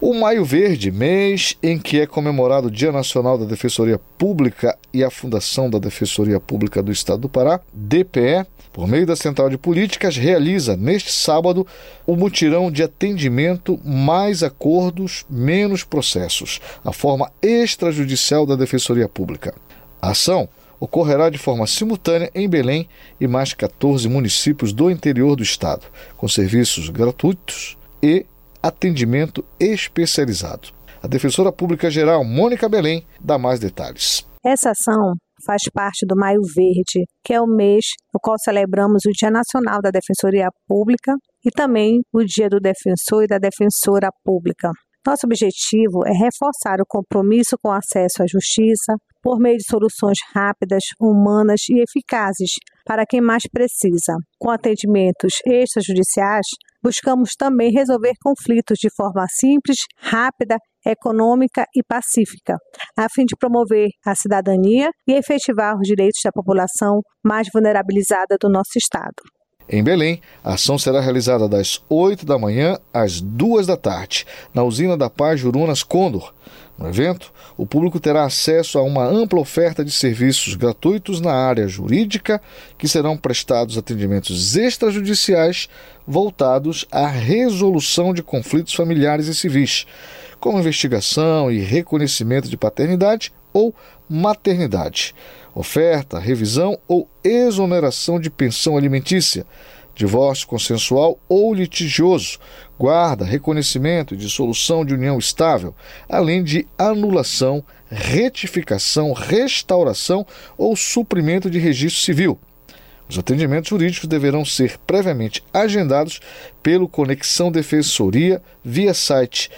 O Maio Verde, mês em que é comemorado o Dia Nacional da Defensoria Pública e a Fundação da Defensoria Pública do Estado do Pará, DPE, por meio da Central de Políticas, realiza neste sábado o mutirão de atendimento Mais Acordos, Menos Processos, a forma extrajudicial da Defensoria Pública. A ação ocorrerá de forma simultânea em Belém e mais 14 municípios do interior do estado, com serviços gratuitos e atendimento especializado. A Defensora Pública Geral, Mônica Belém, dá mais detalhes. Essa ação faz parte do Maio Verde, que é o mês no qual celebramos o Dia Nacional da Defensoria Pública e também o Dia do Defensor e da Defensora Pública. Nosso objetivo é reforçar o compromisso com o acesso à justiça por meio de soluções rápidas, humanas e eficazes para quem mais precisa. Com atendimentos extrajudiciais, buscamos também resolver conflitos de forma simples, rápida, econômica e pacífica, a fim de promover a cidadania e efetivar os direitos da população mais vulnerabilizada do nosso estado. Em Belém, a ação será realizada das 8 da manhã às 2 da tarde, na Usina da Paz Jurunas Condor. No evento, o público terá acesso a uma ampla oferta de serviços gratuitos na área jurídica, que serão prestados atendimentos extrajudiciais voltados à resolução de conflitos familiares e civis, como investigação e reconhecimento de paternidade ou maternidade, oferta, revisão ou exoneração de pensão alimentícia, divórcio consensual ou litigioso, guarda, reconhecimento e dissolução de união estável, além de anulação, retificação, restauração ou suprimento de registro civil. Os atendimentos jurídicos deverão ser previamente agendados pelo Conexão Defensoria via site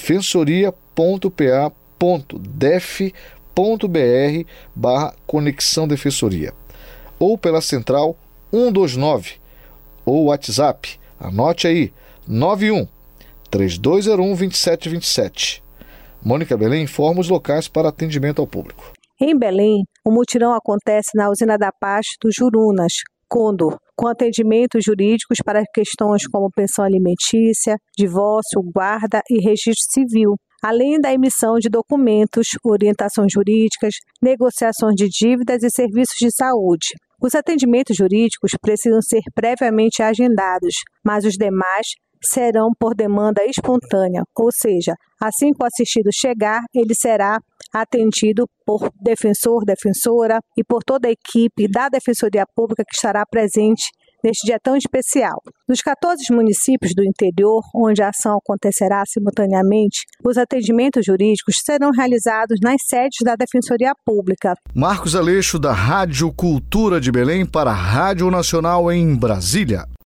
defensoria.pa.def.br/Conexão Defensoria ou pela Central 129 ou WhatsApp, anote aí, 91-3201-2727. Mônica Belém informa os locais para atendimento ao público. Em Belém, o mutirão acontece na Usina da Paz do Jurunas, Condor, com atendimentos jurídicos para questões como pensão alimentícia, divórcio, guarda e registro civil, além da emissão de documentos, orientações jurídicas, negociações de dívidas e serviços de saúde. Os atendimentos jurídicos precisam ser previamente agendados, mas os demais serão por demanda espontânea, ou seja, assim que o assistido chegar, ele será atendido por defensor, defensora e por toda a equipe da Defensoria Pública que estará presente neste dia tão especial. Nos 14 municípios do interior, onde a ação acontecerá simultaneamente, os atendimentos jurídicos serão realizados nas sedes da Defensoria Pública. Marcos Aleixo, da Rádio Cultura de Belém, para a Rádio Nacional em Brasília.